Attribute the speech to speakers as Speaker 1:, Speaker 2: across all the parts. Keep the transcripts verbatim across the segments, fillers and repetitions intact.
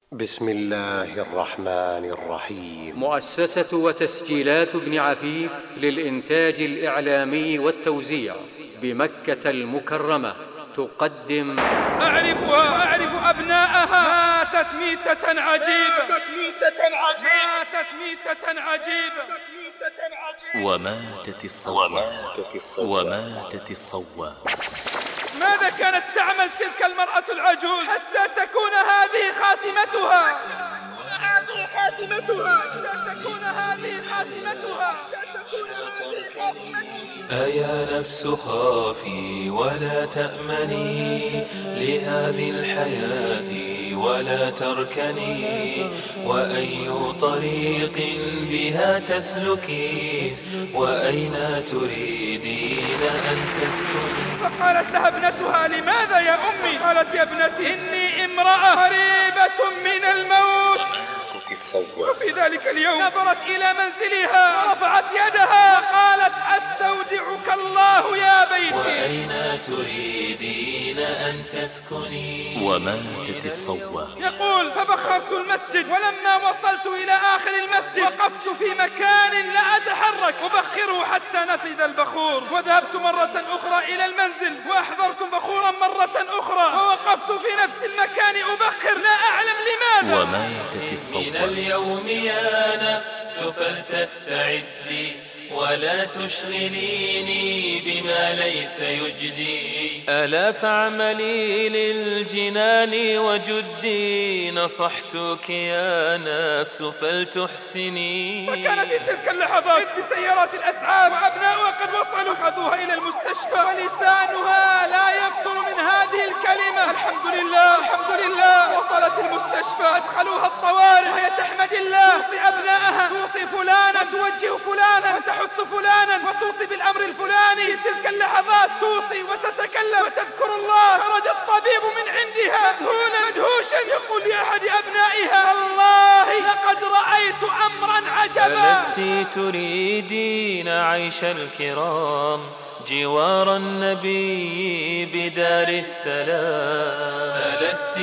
Speaker 1: بسم الله الرحمن الرحيم.
Speaker 2: مؤسسة وتسجيلات ابن عفيف للإنتاج الإعلامي والتوزيع بمكة المكرمة تقدم
Speaker 3: أعرفها أعرف أبناءها. ماتت ميتة عجيبة ماتت ميتة عجيبة
Speaker 4: وماتت الصواب وماتت الصواب.
Speaker 3: ماذا كانت تعمل تلك المرأة العجوز حتى تكون هذه خاتمتها هذه خاتمتها حتى تكون هذه خاتمتها
Speaker 5: أيا نفس خافي ولا تأمني لهذه الحياة ولا تركني، وأي طريق بها تسلكي وأين تريدين أن تسكني.
Speaker 3: فقالت لها ابنتها لماذا يا أمي؟ قالت يا ابنتي إني امرأة قريبة من الموت. وفي ذلك اليوم نظرت إلى منزلها ورفعت يدها وقالت أستودعك الله يا بيتي.
Speaker 5: وأين تريدين أن تسكني.
Speaker 4: وماتت الصواب.
Speaker 3: يقول فبخرت المسجد، ولما وصلت إلى آخر المسجد وقفت في مكان لا أتحرك أبخره حتى نفذ البخور، وذهبت مرة أخرى إلى المنزل وأحضرت بخورا مرة أخرى ووقفت في نفس المكان أبخر لا أعلم لماذا.
Speaker 4: وماتت الصواب.
Speaker 5: من اليوم يا نفس فلتستعدي ولا تشغليني بما ليس يجدي. ألا فاعملي للجنان وجدي، نصحتك يا نفس فلتحسني.
Speaker 3: وكان في تلك اللحظات بسيارات الأسعاف وأبناؤها قد وصلوا، خذوها إلى المستشفى ولسانها لا يفتر من هذه الكلمة الحمد لله الحمد لله. وصلت المستشفى أدخلوها الطوارئ وهي تحمد الله، توصي أبنائها، توصي فلانا، توجه فلانا وتحث فلانا وتوصي بالأمر الفلاني. في تلك اللحظات توصي وتتكلم وتذكر الله. خرج الطبيب من عندها مذهولا مدهوشا يقول لأحد أبنائها والله لقد رأيت أمرا عجبا.
Speaker 5: ألست تريدين عيش الكرام جوار النبي بدار السلام. ألست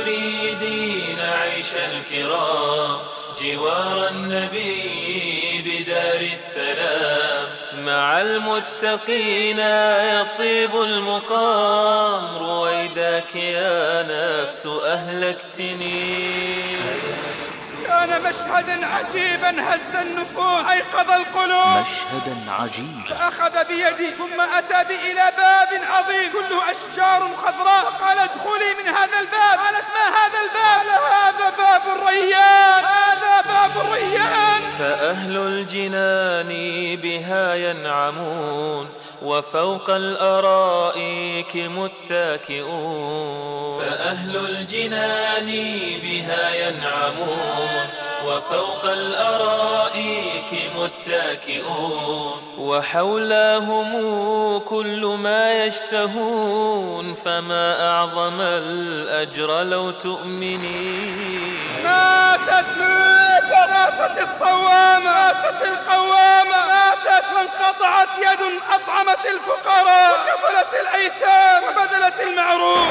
Speaker 5: تريدين عيش الكرام جوار النبي بدار السلام. مع المتقين يطيب المقام، رويداك يا نفس أهلكتني.
Speaker 3: كان مشهدا عجيبا هز النفوس أيقظ القلوب.
Speaker 4: مشهدا عجيبا.
Speaker 3: أخذ بيدي ثم أتى بي إلى باب عظيم كله أشجار خضراء وقال ادخلي من هذا الباب. قالت ما هذا الباب؟ قال هذا باب الريان هذا باب الريان.
Speaker 5: فأهل الجنان بها ينعمون وفوق الأرائك متكئون. فأهل الجنان بها ينعمون وفوق الأرائك متكئون. وحولهم كل ما يشتهون، فما أعظم الأجر لو تؤمنين.
Speaker 3: ماتت ماتت الصوامة، ماتت القوامة، ماتت وانقطعت يد أطعمت الفقراء وكفلت الأيتام وبذلت المعروف.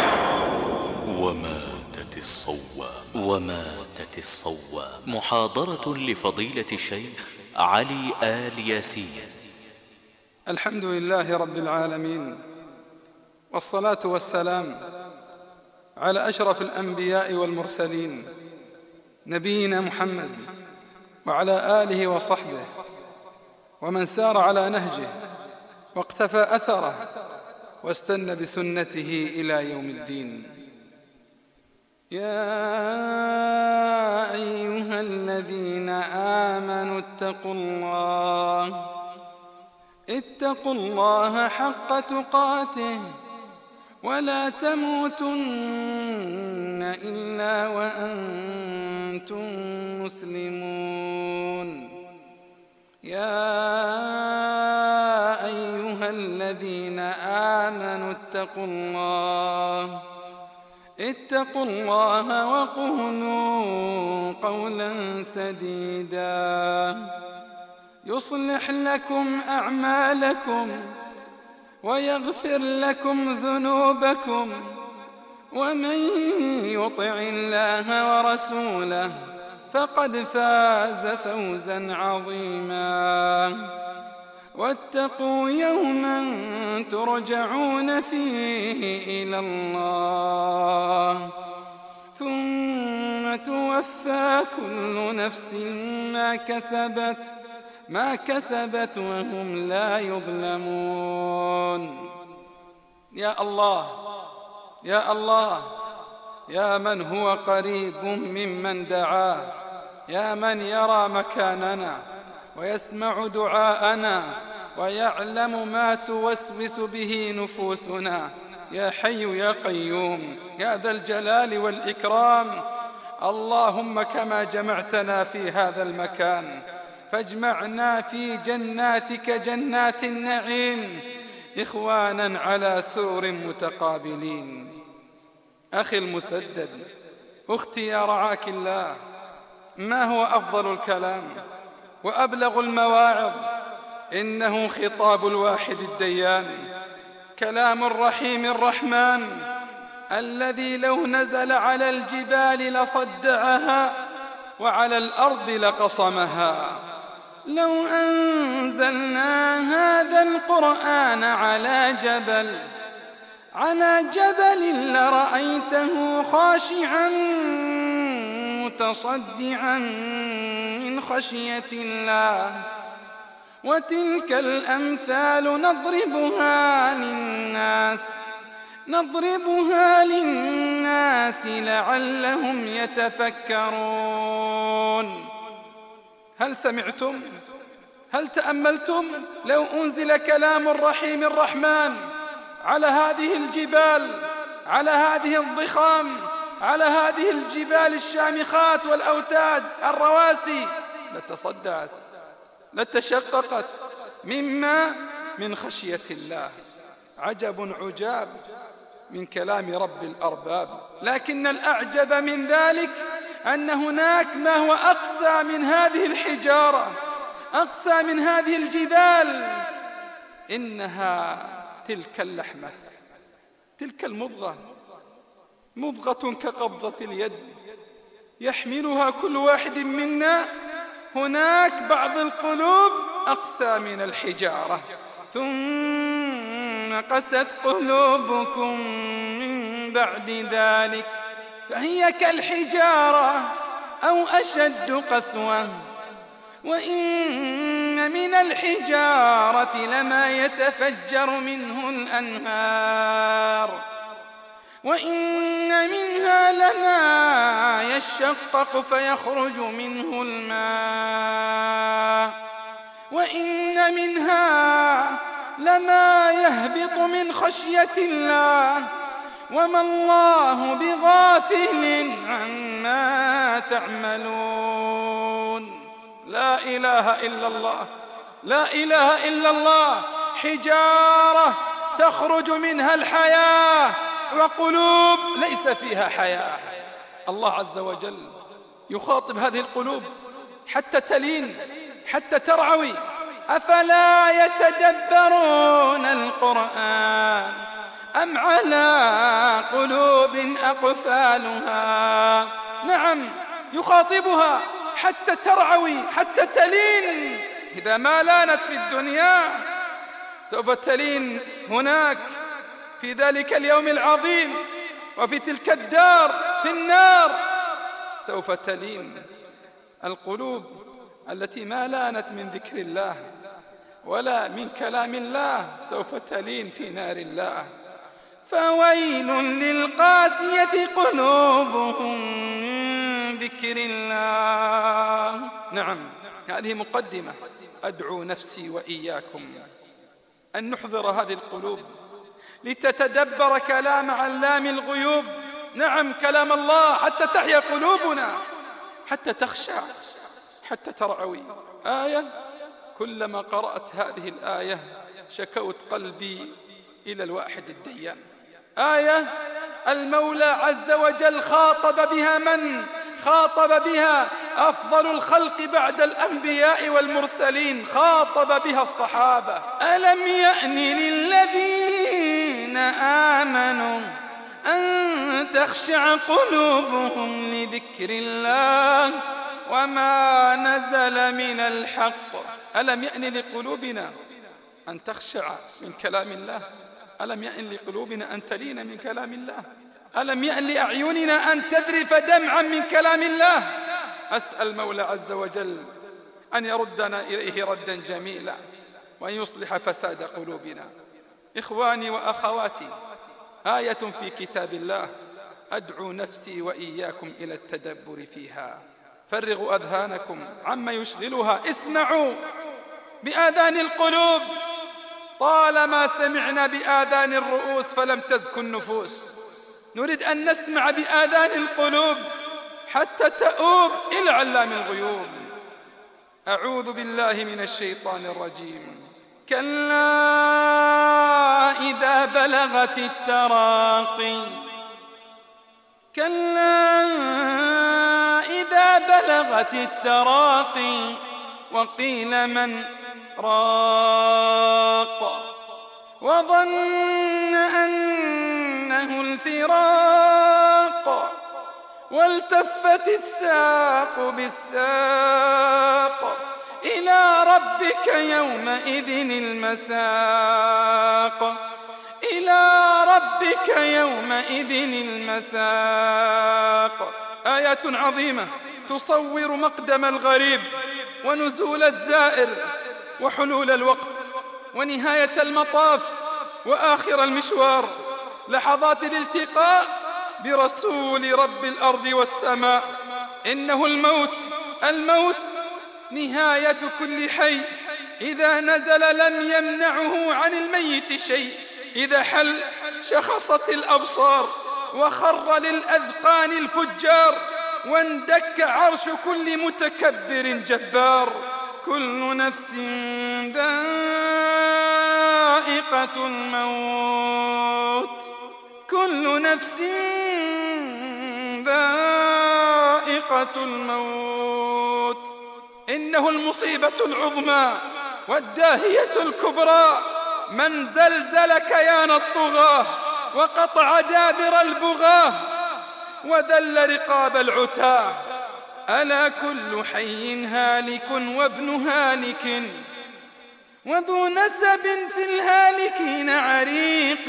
Speaker 4: وماتت الصواب. وماتت الصواب. محاضرة لفضيلة الشيخ علي آل ياسين.
Speaker 6: الحمد لله رب العالمين، والصلاة والسلام على أشرف الأنبياء والمرسلين نبينا محمد وعلى آله وصحبه ومن سار على نهجه واقتفى أثره واستنى بسنته إلى يوم الدين. يا أيها الذين آمنوا اتقوا الله اتقوا الله حق تقاته ولا تموتن إلا وأنتم مسلمون. يا أيها الذين آمنوا اتقوا الله اتقوا الله وقولوا قولا سديدا يصلح لكم أعمالكم ويغفر لكم ذنوبكم ومن يطع الله ورسوله فقد فاز فوزا عظيما. واتقوا يوما ترجعون فيه إلى الله ثم توفى كل نفس ما كسبت ما كسبت وهم لا يظلمون. يا الله يا الله يا من هو قريب ممن دعاه، يا من يرى مكاننا ويسمع دعاءنا ويعلم ما توسوس به نفوسنا، يا حي يا قيوم يا ذا الجلال والإكرام، اللهم كما جمعتنا في هذا المكان فاجمعنا في جناتك جنات النعيم إخوانا على سرر متقابلين. أخي المسدد، أختي يا رعاك الله، ما هو أفضل الكلام وأبلغ المواعظ؟ إنه خطاب الواحد الديان، كلام الرحيم الرحمن الذي لو نزل على الجبال لصدعها وعلى الأرض لقصمها. لو أنزلنا هذا القرآن على جبل على جبل لرأيته خاشعا متصدعا من خشية الله. وتلك الأمثال نضربها للناس نضربها للناس لعلهم يتفكرون. هل سمعتم؟ هل تأملتم؟ لو أنزل كلام الرحيم الرحمن على هذه الجبال، على هذه الضخام، على هذه الجبال الشامخات والأوتاد الرواسي، لتصدعت لتشققت مما من خشية الله. عجب عجاب من كلام رب الأرباب. لكن الأعجب من ذلك أن هناك ما هو أقسى من هذه الحجارة، أقسى من هذه الجبال، إنها تلك اللحمة، تلك المضغة، مضغة كقبضة اليد يحملها كل واحد منا. هناك بعض القلوب أقسى من الحجارة. ثم قست قلوبكم من بعد ذلك فهي كالحجارة أو أشد قسوة. وإن من الحجارة لما يتفجر منه الأنهار، وإن منها لما يشقق فيخرج منه الماء، وإن منها لما يهبط من خشية الله وما الله بغافل عما تعملون. لا إله إلا الله، لا إله إلا الله. حجارة تخرج منها الحياة وقلوب ليس فيها حياة. الله عز وجل يخاطب هذه القلوب حتى تلين، حتى ترعوي. أفلا يتدبرون القرآن أم على قلوب أقفالها؟ نعم، يخاطبها حتى ترعوي، حتى تلين. إذا ما لانت في الدنيا سوف تلين هناك في ذلك اليوم العظيم، وفي تلك الدار في النار سوف تلين. القلوب التي ما لانت من ذكر الله ولا من كلام الله سوف تلين في نار الله. فويل للقاسية قلوبهم من ذكر الله. نعم، هذه مقدمة. أدعو نفسي وإياكم أن نحضر هذه القلوب لتتدبر كلام علام الغيوب. نعم، كلام الله، حتى تحيا قلوبنا، حتى تخشع، حتى ترعوي. آية كلما قرأت هذه الآية شكوت قلبي إلى الواحد الديان. آية المولى عز وجل خاطب بها من؟ خاطب بها أفضل الخلق بعد الأنبياء والمرسلين، خاطب بها الصحابة. ألم يأن للذين آمنوا أن تخشع قلوبهم لذكر الله وما نزل من الحق. ألم يأن لقلوبنا أن تخشع من كلام الله؟ ألم يأن لقلوبنا أن تلين من كلام الله؟ ألم يأن لأعيننا أن تذرف دمعا من كلام الله؟ أسأل المولى عز وجل أن يردنا إليه ردا جميلا وأن يصلح فساد قلوبنا. إخواني وأخواتي، آية في كتاب الله أدعو نفسي وإياكم إلى التدبر فيها. فرغوا أذهانكم عما يشغلها، اسمعوا بآذان القلوب. طالما سمعنا بآذان الرؤوس فلم تزكو النفوس، نريد أن نسمع بآذان القلوب حتى تؤوب إلى علام الغيوب. أعوذ بالله من الشيطان الرجيم. كلا إذا بلغت التراقي كلا إذا بلغت التراقي وقيل من راق وظن أنه الفراق والتفت الساق بالساق إلى ربك يومئذ المساق إلى ربك يومئذ المساق. آيات عظيمة تصور مقدم الغريب ونزول الزائر وحلول الوقت ونهاية المطاف وآخر المشوار، لحظات الالتقاء برسول رب الأرض والسماء. إنه الموت، الموت نهاية كل حي. إذا نزل لم يمنعه عن الميت شيء، إذا حل شخصت الأبصار وخر للأذقان الفجار واندك عرش كل متكبر جبار. كل نفس ذائقة الموت كل نفس ذائقة الموت. إنه المصيبة العظمى والداهية الكبرى، من زلزل كيان الطغاة وقطع دابر البغاة وذل رقاب العتاه. ألا كل حي هالك وابن هالك وذو نسب في الهالكين عريق.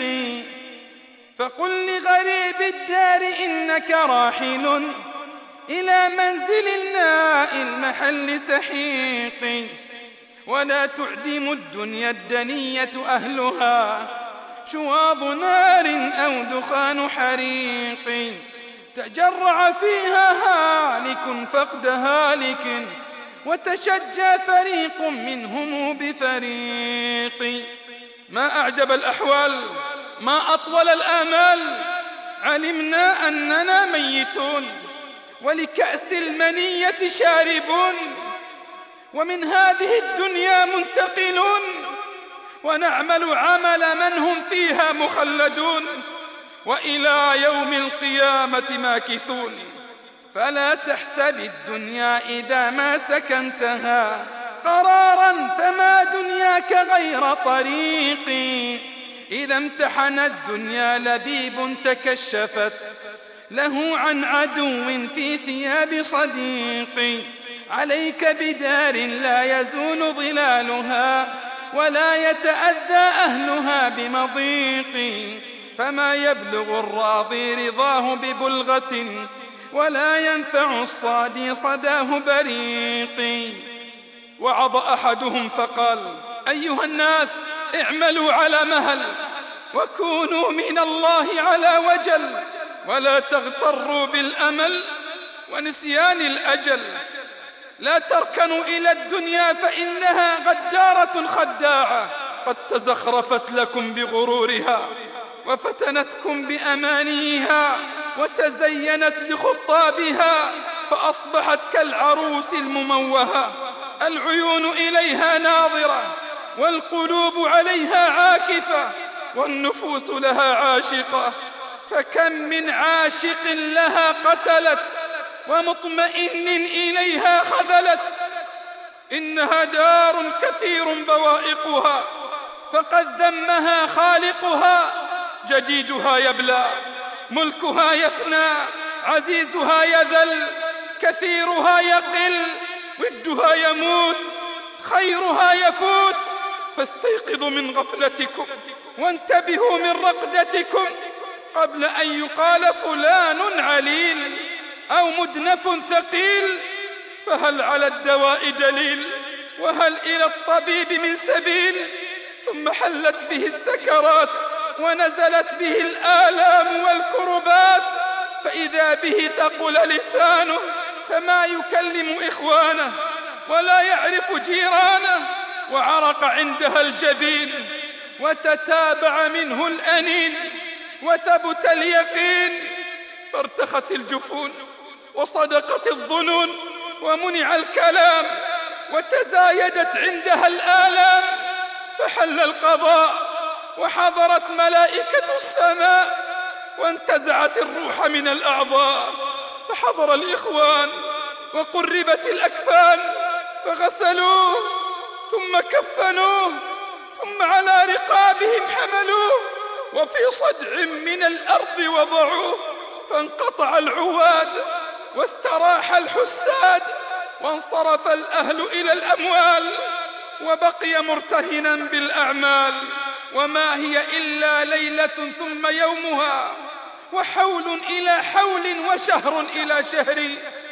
Speaker 6: فقل لغريب الدار إنك راحل إلى منزل الناء المحل سحيق. ولا تعدم الدنيا الدنية أهلها شواظ نار أو دخان حريق. تجرع فيها هالك فقد هالك وتشجى فريق منهم بفريق. ما أعجب الأحوال، ما أطول الآمال. علمنا أننا ميتون ولكأس المنية شاربون ومن هذه الدنيا منتقلون ونعمل عمل من هم فيها مخلدون وإلى يوم القيامة ماكثون. فلا تحسب الدنيا إذا ما سكنتها قرارا فما دنياك غير طريق. إذا امتحن الدنيا لبيب تكشفت له عن عدو في ثياب صديق. عليك بدار لا يزول ظلالها ولا يتأذى أهلها بمضيق. فما يبلغ الراضي رضاه ببلغة ولا ينفع الصادي صداه بريق. وعظ أحدهم فقال: أيها الناس اعملوا على مهل وكونوا من الله على وجل ولا تغتروا بالأمل ونسيان الأجل. لا تركنوا إلى الدنيا فإنها غدارة خداعة قد تزخرفت لكم بغرورها وفتنتكم بأمانيها وتزينت لخطابها فأصبحت كالعروس المموهة. العيون إليها ناظرة والقلوب عليها عاكفة والنفوس لها عاشقة. فكم من عاشق لها قتلت ومطمئن إليها خذلت. إنها دار كثير بوائقها فقد ذمها خالقها. جديدها يبلى ملكها يفنى، عزيزها يذل، كثيرها يقل، ودها يموت، خيرها يفوت. فاستيقظوا من غفلتكم وانتبهوا من رقدتكم قبل أن يقال فلان عليل أو مدنف ثقيل. فهل على الدواء دليل؟ وهل إلى الطبيب من سبيل؟ ثم حلت به السكرات ونزلت به الآلام والكربات، فإذا به ثقل لسانه فما يكلم إخوانه ولا يعرف جيرانه، وعرق عندها الجبين وتتابع منه الأنين وثبت اليقين، فارتخت الجفون وصدقت الظنون ومنع الكلام وتزايدت عندها الآلام، فحل القضاء وحضرت ملائكة السماء وانتزعت الروح من الأعضاء، فحضر الإخوان وقربت الأكفان فغسلوه ثم كفنوه ثم على رقابهم حملوه وفي صدع من الأرض وضعوه، فانقطع العواد واستراح الحساد وانصرف الأهل إلى الأموال، وبقي مرتهنا بالأعمال. وما هي إلا ليلة ثم يومها، وحول إلى حول وشهر إلى شهر،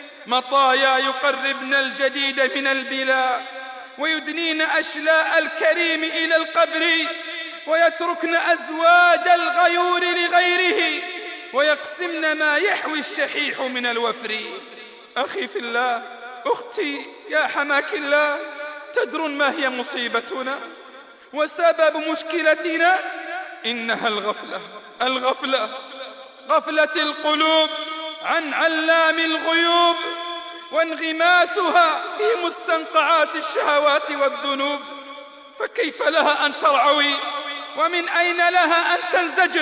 Speaker 6: مطايا يقربن الجديد من البلا ويدنين أشلاء الكريم إلى القبر، ويتركن أزواج الغيور لغيره ويقسمن ما يحوي الشحيح من الوفر. أخي في الله، أختي يا حماك الله، تدرون ما هي مصيبتنا وسبب مشكلتنا؟ إنها الغفلة. الغفلة غفلة القلوب عن علام الغيوب وانغماسها في مستنقعات الشهوات والذنوب. فكيف لها أن ترعوي ومن أين لها أن تنزجر؟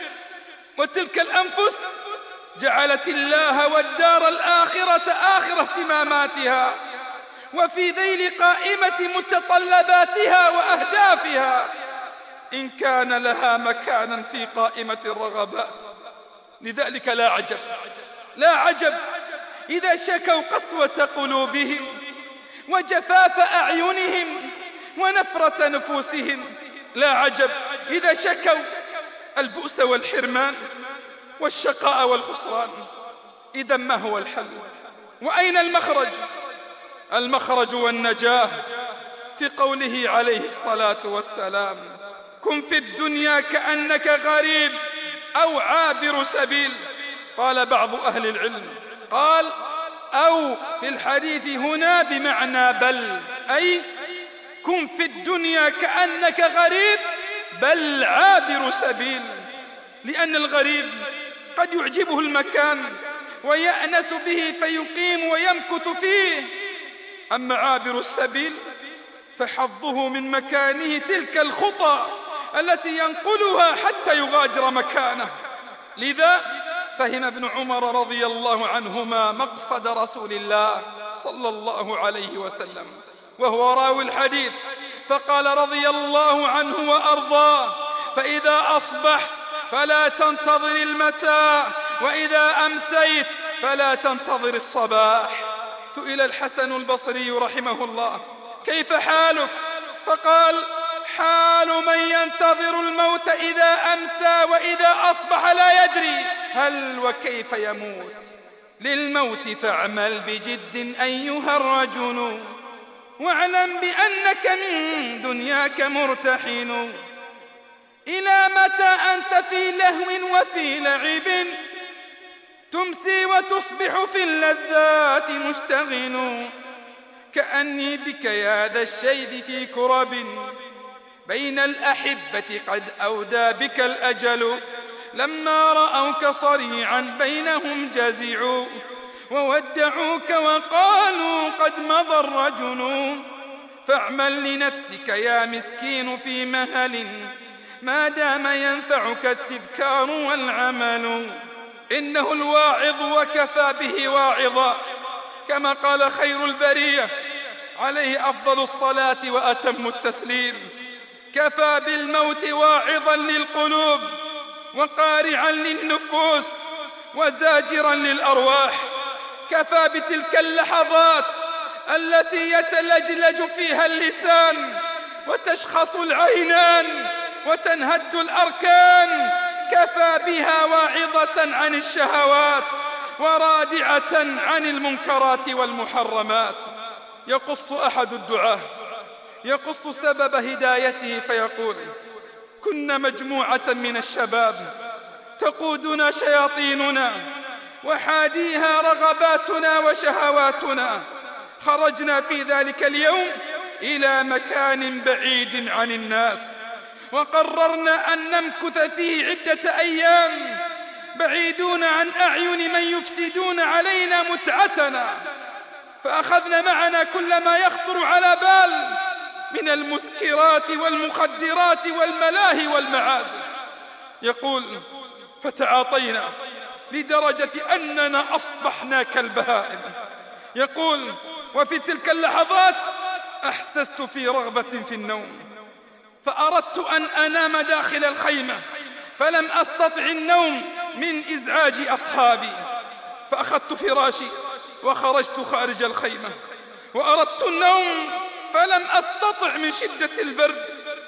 Speaker 6: وتلك الأنفس جعلت الله والدار الآخرة آخر اهتماماتها وفي ذيل قائمة متطلباتها وأهدافها، إن كان لها مكانا في قائمة الرغبات. لذلك لا عجب لا عجب إذا شكوا قسوة قلوبهم وجفاف أعينهم ونفرة نفوسهم. لا عجب إذا شكوا البؤس والحرمان والشقاء والخسران. إذا ما هو الحل وأين المخرج؟ المخرج والنجاة في قوله عليه الصلاة والسلام: كن في الدنيا كأنك غريب أو عابر سبيل. قال بعض أهل العلم قال أو في الحديث هنا بمعنى بل، أي كن في الدنيا كأنك غريب بل عابر سبيل، لأن الغريب قد يعجبه المكان ويأنس به فيقيم ويمكث فيه، أما عابر السبيل فحظه من مكانه تلك الخطى التي ينقلها حتى يغادر مكانه. لذا فهم ابن عمر رضي الله عنهما مقصد رسول الله صلى الله عليه وسلم وهو راوي الحديث، فقال رضي الله عنه وأرضاه: فإذا أصبحت فلا تنتظر المساء، وإذا أمسيت فلا تنتظر الصباح. سئل الحسن البصري رحمه الله: كيف حالك؟ فقال: حال من ينتظر الموت إذا أمسى وإذا أصبح لا يدري هل وكيف يموت. للموت فاعمل بجد أيها الرجل، واعلم بأنك من دنياك مرتحن. إلى متى أنت في لهو وفي لعب، تمسي وتصبح في اللذات مشتغل. كأني بك يا ذا الشيب في كرب، بين الأحبة قد أودى بك الأجل. لما رأوك صريعا بينهم جزعوا، وودعوك وقالوا قد مضى الرجل. فاعمل لنفسك يا مسكين في مهل، ما دام ينفعك التذكار والعمل. إنه الواعظ وكفى به واعظا، كما قال خير البرية عليه أفضل الصلاة وأتم التسليم: كفى بالموت واعظا للقلوب، وقارعا للنفوس وزاجرا للأرواح. كفى بتلك اللحظات التي يتلجلج فيها اللسان وتشخص العينان وتنهد الأركان، كفى بها واعظة عن الشهوات ورادعة عن المنكرات والمحرمات. يقص أحد الدعاة يقص سبب هدايته فيقول: كنا مجموعة من الشباب تقودنا شياطيننا وحاديها رغباتنا وشهواتنا. خرجنا في ذلك اليوم إلى مكان بعيد عن الناس، وقررنا أن نمكث فيه عدة أيام بعيدون عن أعين من يفسدون علينا متعتنا. فأخذنا معنا كل ما يخطر على بال من المسكرات والمخدرات والملاهي والمعازف. يقول: فتعاطينا لدرجة أننا أصبحنا كالبهائم. يقول: وفي تلك اللحظات أحسست في رغبة في النوم، فأردت أن أنام داخل الخيمة، فلم أستطع النوم من إزعاج أصحابي، فأخذت فراشي وخرجت خارج الخيمة، وأردت النوم فلم أستطع من شدة البرد،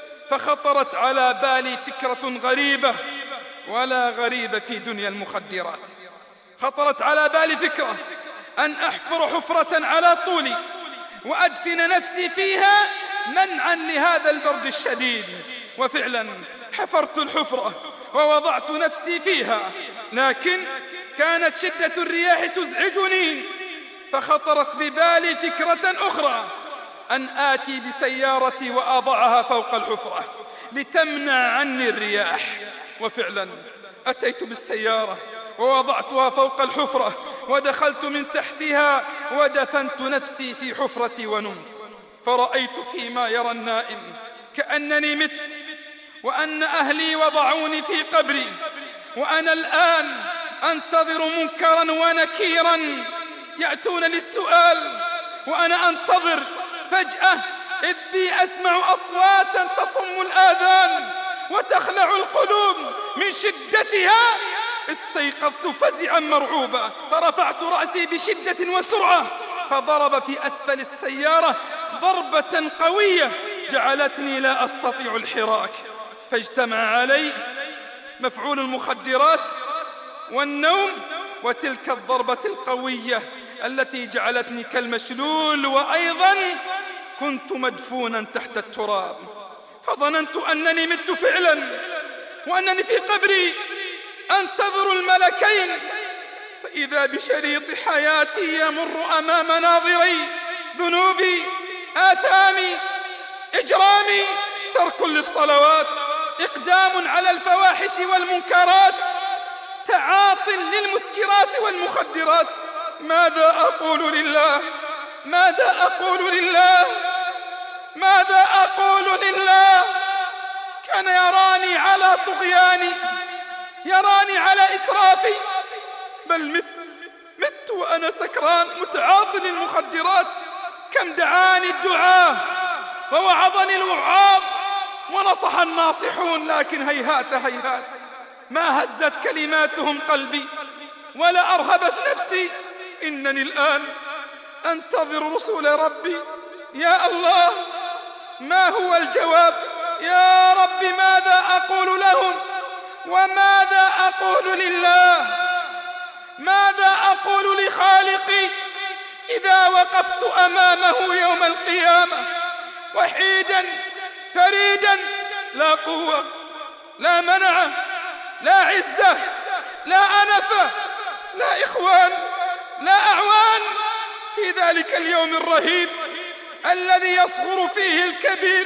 Speaker 6: فخطرت على بالي فكرة غريبة ولا غريبة في دنيا المخدرات. خطرت على بالي فكرة أن أحفر حفرة على طولي وأدفن نفسي فيها منعا لهذا البرد الشديد. وفعلا حفرت الحفرة ووضعت نفسي فيها، لكن كانت شدة الرياح تزعجني، فخطرت ببالي فكرة أخرى: أن آتي بسيارتي وأضعها فوق الحفرة لتمنع عني الرياح. وفعلا أتيت بالسيارة ووضعتها فوق الحفرة ودخلت من تحتها ودفنت نفسي في حفرتي ونمت. فرأيت فيما يرى النائم كأنني مت، وأن أهلي وضعوني في قبري، وأنا الآن أنتظر منكرا ونكيرا يأتون للسؤال، وأنا أنتظر. فجأة إذ بي أسمع أصواتا تصم الآذان وتخلع القلوب من شدتها. استيقظت فزعا مرعوبا، فرفعت رأسي بشدة وسرعة، فضرب في أسفل السيارة ضربة قوية جعلتني لا أستطيع الحراك. فاجتمع علي مفعول المخدرات والنوم وتلك الضربة القوية التي جعلتني كالمشلول، وأيضا كنت مدفونا تحت التراب. فظننت أنني مت فعلا، وأنني في قبري أنتظر الملكين، فإذا بشريط حياتي يمر أمام ناظري: ذنوبي، آثامي، إجرامي، ترك للصلوات، إقدام على الفواحش والمنكرات، تعاط للمسكرات والمخدرات. ماذا أقول لله؟ ماذا أقول لله؟ ماذا أقول لله؟ كان يراني على طغياني، يراني على إسرافي، بل مت مت وأنا سكران متعاط للمخدرات. كم دعاني الدعاة ووعظني الوعاظ ونصح الناصحون، لكن هيهات هيهات ما هزت كلماتهم قلبي ولا أرهبت نفسي. إنني الآن أنتظر رسول ربي. يا الله، ما هو الجواب؟ يا رب، ماذا أقول لهم وماذا أقول لله؟ ماذا أقول لخالقي إذا وقفت أمامه يوم القيامة وحيدا فريدا، لا قوة، لا منعة، لا عزة، لا أنفة، لا إخوان، لا أعوان، في ذلك اليوم الرهيب الذي يصغر فيه الكبير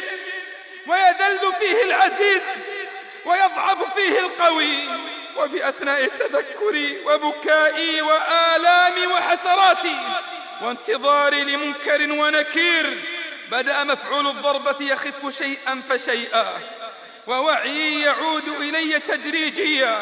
Speaker 6: ويذل فيه العزيز ويضعف فيه القوي. وفي أثناء تذكري وبكائي وآلامي وحسراتي وانتظاري لمنكر ونكير، بدأ مفعول الضربة يخف شيئا فشيئا، ووعيي يعود إلي تدريجيا.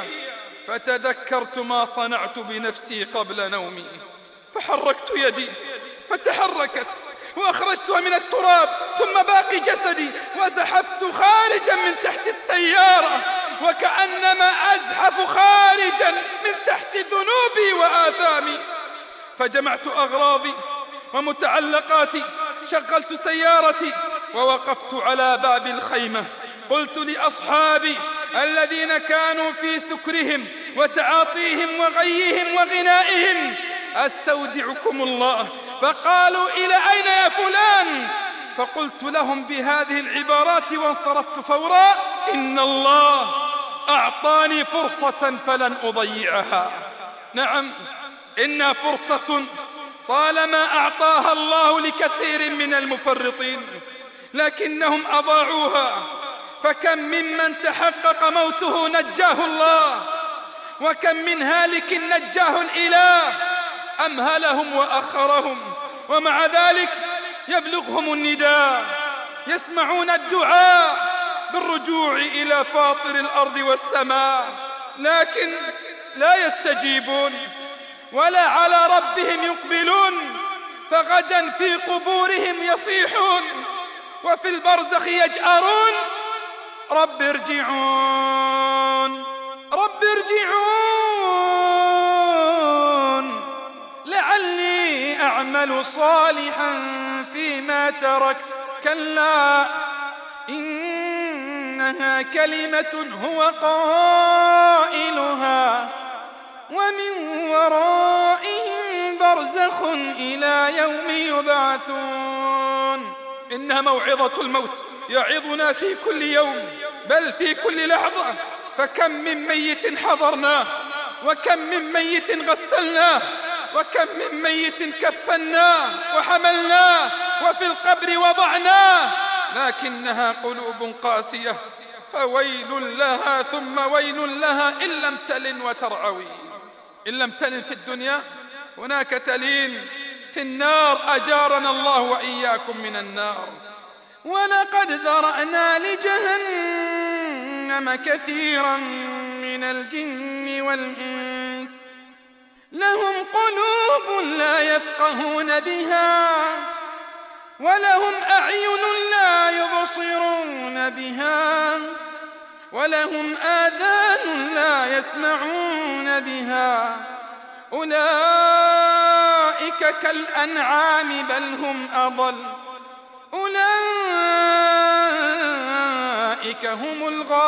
Speaker 6: فتذكرت ما صنعت بنفسي قبل نومي، فحركت يدي فتحركت وأخرجتها من التراب، ثم باقي جسدي وزحفت خارجا من تحت السيارة وكأنما أزحف خارجا من تحت ذنوبي وآثامي. فجمعت أغراضي ومتعلقاتي، شغلت سيارتي ووقفت على باب الخيمة. قلت لأصحابي الذين كانوا في سكرهم وتعاطيهم وغيهم وغنائهم: أستودعكم الله. فقالوا: إلى أين يا فلان؟ فقلت لهم بهذه العبارات وانصرفت فورا: إن الله أعطاني فرصة فلن أضيعها. نعم، إنها فرصة طالما أعطاها الله لكثير من المفرطين، لكنهم أضاعوها. فكم ممن تحقق موته نجاه الله، وكم من هالك نجاه الإله، أمهلهم وأخرهم، ومع ذلك يبلغهم النداء، يسمعون الدعاء بالرجوع إلى فاطر الأرض والسماء، لكن لا يستجيبون ولا على ربهم يقبلون، فغدا في قبورهم يصيحون وفي البرزخ يجأرون: رب ارجعون، رب ارجعون لعلي أعمل صالحا فيما تركت. كلا إنها كلمة هو قائلها ومن ورائهم برزخ إلى يوم يبعثون. إنها موعظة الموت يعظنا في كل يوم، بل في كل لحظة. فكم من ميت حضرناه، وكم من ميت غسلناه، وكم من ميت كفناه وحملناه وفي القبر وضعناه، لكنها قلوب قاسية، فويل لها ثم ويل لها إن لم تلن وترعوي. إن لم تلن في الدنيا هناك تلين في النار، أجارنا الله وإياكم من النار. ولقد ذرأنا لجهنم كثيرا من الجن والإنس لهم قلوب لا يفقهون بها ولهم أعين لا يبصرون بها ولهم آذان لا يسمعون بها، أولئك كالأنعام بل هم أضل، أولئك هم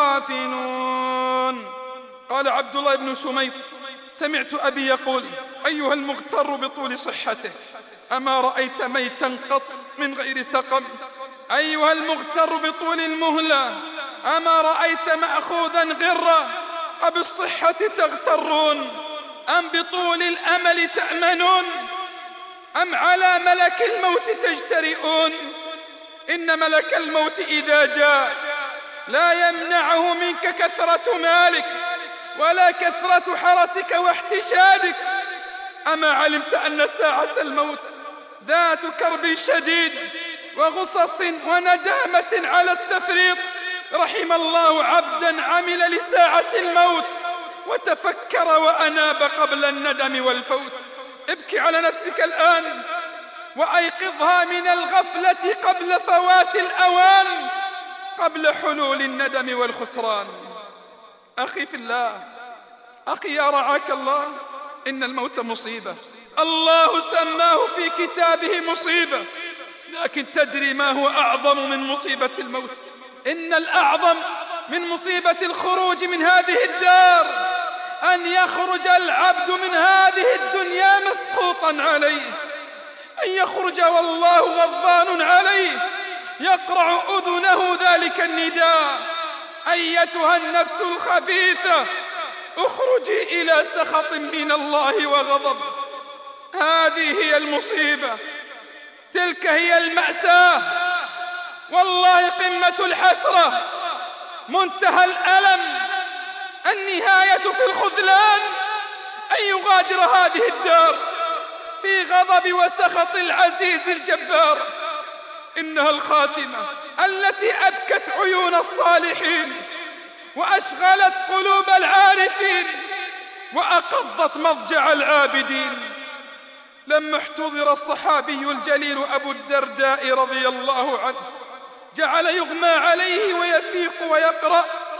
Speaker 6: الغافلون. قال عبد الله بن شميط: سمعت أبي يقول: أيها المغتر بطول صحته، أما رأيت ميتا قط من غير سقم؟ أيها المغتر بطول المهلة، أما رأيت مأخوذا غرة؟ أبالصحة تغترون أم بطول الأمل تأمنون أم على ملك الموت تجترئون؟ إن ملك الموت إذا جاء لا يمنعه منك كثرة مالك ولا كثرة حرسك واحتشادك. أما علمت أن ساعة الموت ذات كرب شديد وغصص وندامة على التفريط؟ رحم الله عبدا عمل لساعة الموت وتفكر وأناب قبل الندم والفوت. ابكي على نفسك الآن وأيقظها من الغفلة قبل فوات الأوان، قبل حلول الندم والخسران. أخي في الله، أخي يا رعاك الله، إن الموت مصيبة، الله سماه في كتابه مصيبة، لكن تدري ما هو أعظم من مصيبة الموت؟ إن الأعظم من مصيبة الخروج من هذه الدار أن يخرج العبد من هذه الدنيا مسخوطا عليه، أن يخرج والله غضبان عليه، يقرع أذنه ذلك النداء: أيتها النفس الخبيثة اخرجي إلى سخط من الله وغضب. هذه هي المصيبة، تلك هي المأساة، والله قمة الحسرة، منتهى الألم، النهاية في الخذلان، أن يغادر هذه الدار في غضب وسخط العزيز الجبار. إنها الخاتمة التي أبكت عيون الصالحين وأشغلت قلوب العارفين وأقضت مضجع العابدين. لما احتضر الصحابي الجليل أبو الدرداء رضي الله عنه جعل يغمى عليه ويفيق ويقرأ: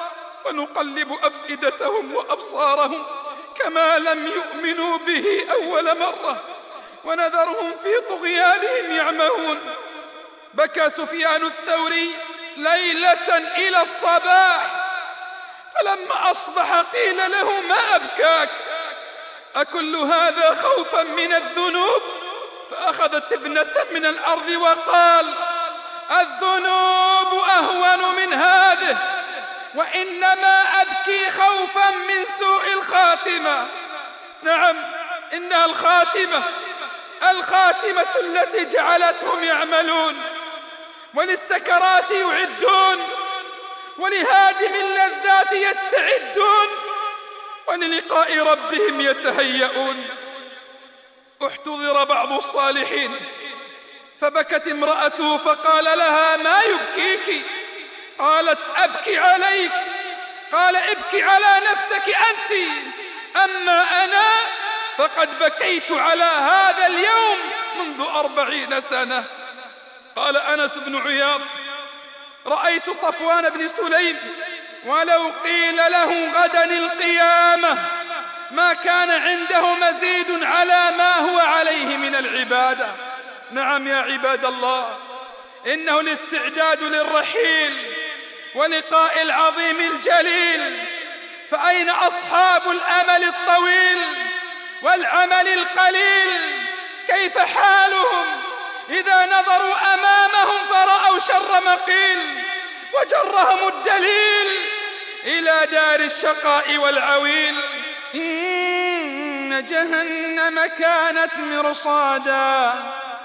Speaker 6: ونقلب أفئدتهم وأبصارهم كما لم يؤمنوا به أول مرة ونذرهم في طغيانهم يعمهون. بكى سفيان الثوري ليلة إلى الصباح، فلما أصبح قيل له: ما أبكاك؟ أكل هذا خوفا من الذنوب؟ فأخذت ابنة من الأرض وقال: الذنوب أهون من هذه، وإنما أبكي خوفا من سوء الخاتمة. نعم، إنها الخاتمة، الخاتمة التي جعلتهم يعملون وللسكرات يعدون ولهادم اللذات يستعدون وللقاء ربهم يتهيئون. احتضر بعض الصالحين فبكت امرأته فقال لها: ما يبكيك؟ قالت: أبكي عليك. قال: ابكي على نفسك أنت، أما أنا فقد بكيت على هذا اليوم منذ أربعين سنة. قال أنس بن عياض: رأيت صفوان بن سليم ولو قيل له غدا القيامة ما كان عنده مزيد على ما هو عليه من العبادة. نعم يا عباد الله، إنه الاستعداد للرحيل ولقاء العظيم الجليل. فأين أصحاب الأمل الطويل والعمل القليل؟ كيف حالهم إذا نظروا أمامهم فرأوا شر مقيل وجرهم الدليل إلى دار الشقاء والعويل؟ إن جهنم كانت مرصادا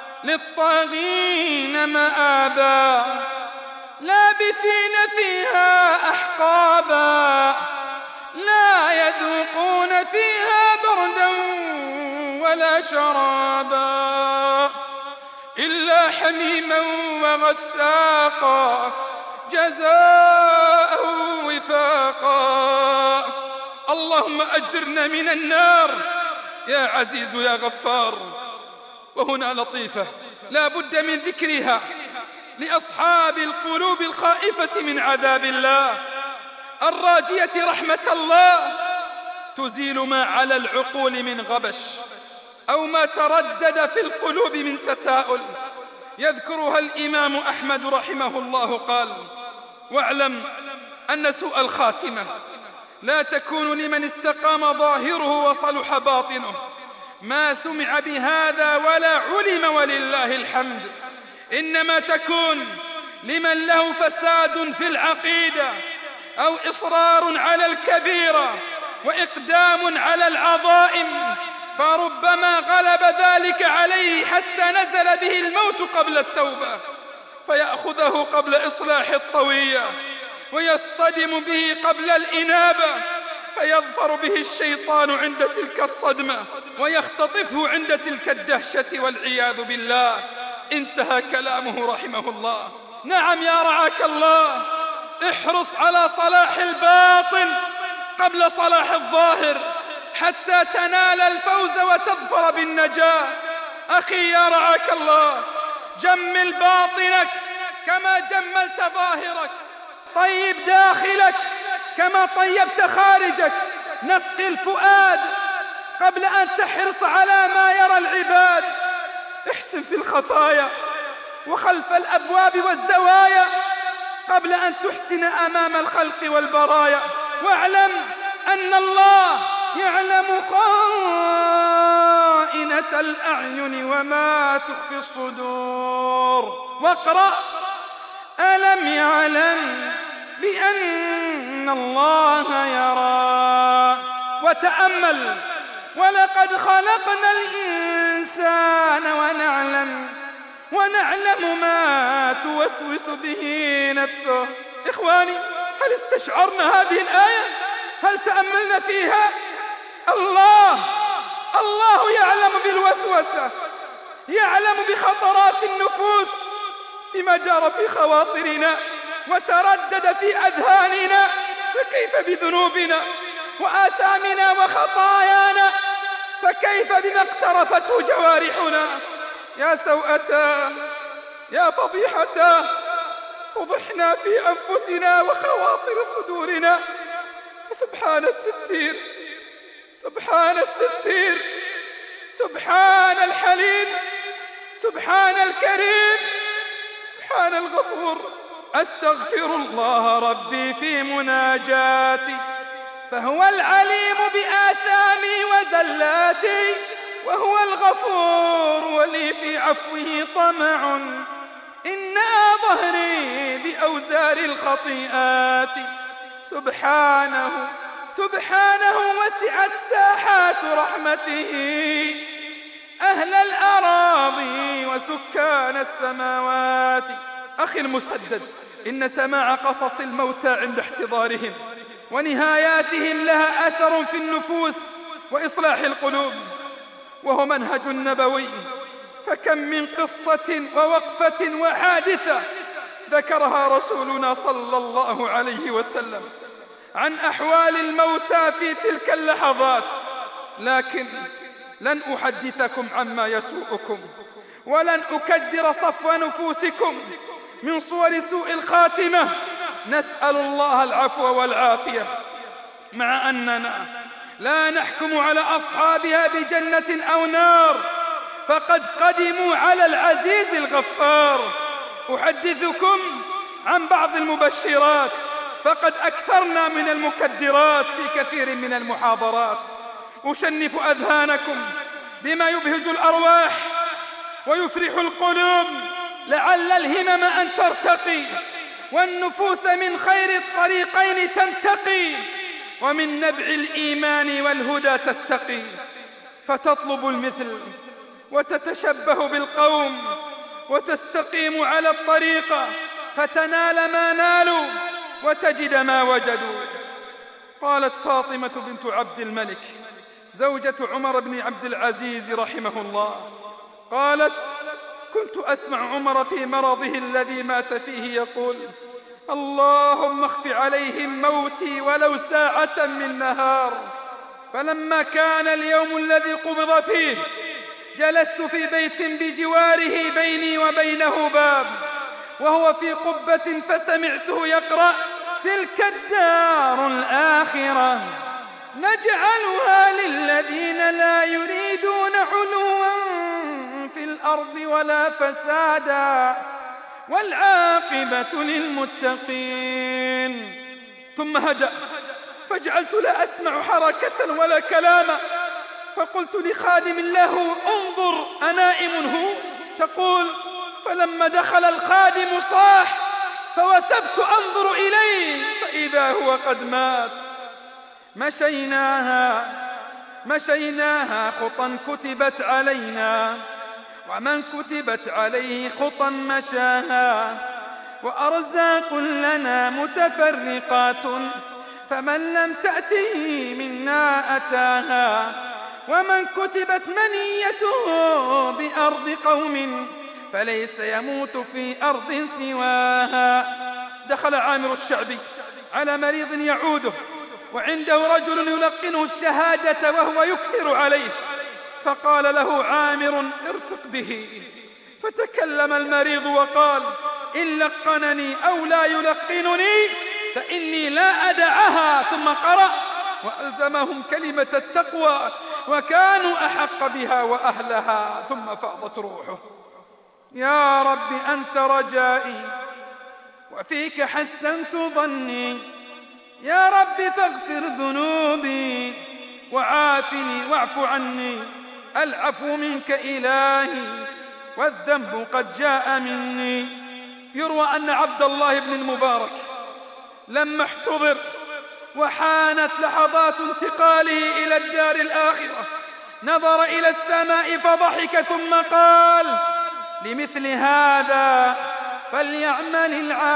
Speaker 6: للطاغين مآبا لابثين فيها أحقابا لا يذوقون فيها بردا ولا شرابا إلا حميما وغساقا جزاء وفاقا. اللهم أجرنا من النار يا عزيز يا غفار. وهنا لطيفة لا بد من ذكرها لأصحاب القلوب الخائفة من عذاب الله الراجية رحمة الله، تزيل ما على العقول من غبش أو ما تردد في القلوب من تساؤل. يذكرها الإمام أحمد رحمه الله قال: واعلم أن سوء الخاتمة لا تكون لمن استقام ظاهره وصلح باطنه، ما سمع بهذا ولا علم ولله الحمد، إنما تكون لمن له فساد في العقيدة أو إصرار على الكبيرة وإقدام على العظائم، فربما غلب ذلك عليه حتى نزل به الموت قبل التوبة فيأخذه قبل إصلاح الطوية ويصطدم به قبل الإنابة فيظفر به الشيطان عند تلك الصدمة ويختطفه عند تلك الدهشة والعياذ بالله. انتهى كلامه رحمه الله. نعم يا رعاك الله، احرص على صلاح الباطن قبل صلاح الظاهر حتى تنال الفوز وتظفر بالنجاة. أخي يا رعاك الله، جمل باطنك كما جملت ظاهرك، طيب داخلك كما طيبت خارجك، نقي الفؤاد قبل أن تحرص على ما يرى العباد، احسن في الخفايا وخلف الأبواب والزوايا قبل أن تحسن أمام الخلق والبرايا. واعلم أن الله يعلم خائنة الأعين وما تخفي الصدور. واقرأ: ألم يعلم بأن الله يرى. وتأمل: ولقد خلقنا الإنسان ونعلم ونعلم ما توسوس به نفسه. إخواني، هل استشعرنا هذه الآية؟ هل تأملنا فيها؟ الله الله يعلم بالوسوسة، يعلم بخطرات النفوس بما دار في خواطرنا وتردد في أذهاننا، فكيف بذنوبنا وآثامنا وخطايانا؟ فكيف بما اقترفته جوارحنا؟ يا سوءتا، يا فضيحتا، فضحنا في أنفسنا وخواطر صدورنا سبحان الستير، سبحان الستير، سبحان الحليم، سبحان الكريم، سبحان الغفور. أستغفر الله ربي في مناجاتي، فهو العليم بآثامي وزلاتي، وهو الغفور ولي في عفوه طمع، إنها ظهري بأوزار الخطيئات. سبحانه سبحانه وسعت ساحات رحمته أهل الأراضي وسكان السماوات. أخي المسدد، إن سماع قصص الموتى عند احتضارهم ونهاياتهم لها أثر في النفوس وإصلاح القلوب، وهو منهج نبوي. فكم من قصة ووقفة وحادثة ذكرها رسولنا صلى الله عليه وسلم عن أحوال الموتى في تلك اللحظات، لكن لن أحدثكم عما يسوءكم، ولن أكدر صفو نفوسكم من صور سوء الخاتمة. نسأل الله العفو والعافية، مع أننا لا نحكم على أصحابها بجنة أو نار، فقد قدموا على العزيز الغفار. أحدثكم عن بعض المبشرات، فقد أكثرنا من المكدرات في كثير من المحاضرات. أشنف أذهانكم بما يبهج الأرواح ويفرح القلوب، لعل الهمم أن ترتقي، والنفوس من خير الطريقين تنتقي، ومن نبع الإيمان والهدى تستقي، فتطلب المثل وتتشبه بالقوم وتستقيم على الطريقة، فتنال ما نالوا وتجد ما وجدوا. قالت فاطمة بنت عبد الملك زوجة عمر بن عبد العزيز رحمه الله، قالت: كنت أسمع عمر في مرضه الذي مات فيه يقول: اللهم اخف عليهم موتي ولو ساعة من نهار. فلما كان اليوم الذي قبض فيه جلست في بيت بجواره بيني وبينه باب، وهو في قبة، فسمعته يقرأ: تلك الدار الآخرة نجعلها للذين لا يريدون علوا في الأرض ولا فسادا والعاقبة للمتقين. ثم هدأ، فجعلت لا أسمع حركة ولا كلاما، فقلت لخادم له: انظر أنائم هو؟ تقول: فلما دخل الخادم صاح، فوثبت أنظر إليه فإذا هو قد مات. مشيناها مشيناها خطا كتبت علينا، ومن كتبت عليه خطا مشاها، وأرزاق لنا متفرقات، فمن لم تأته منا أتاها، ومن كتبت منيته بأرض قوم فليس يموت في أرض سواها. دخل عامر الشعبي على مريض يعوده، وعنده رجل يلقنه الشهادة وهو يكثر عليه، فقال له عامر: ارفق به. فتكلم المريض وقال: إن لقنني أو لا يلقنني فإني لا أدعها. ثم قرأ: وألزمهم كلمة التقوى وكانوا أحق بها وأهلها. ثم فاضت روحه. يا رب أنت رجائي وفيك حسنت ظني، يا رب فاغفر ذنوبي وعافني واعف عني. العفو منك إلهي والذنب قد جاء مني. يروى أن عبد الله بن المبارك لما احتضر وحانت لحظات انتقاله إلى الدار الآخرة نظر إلى السماء فضحك، ثم قال: لمثل هذا فليعمل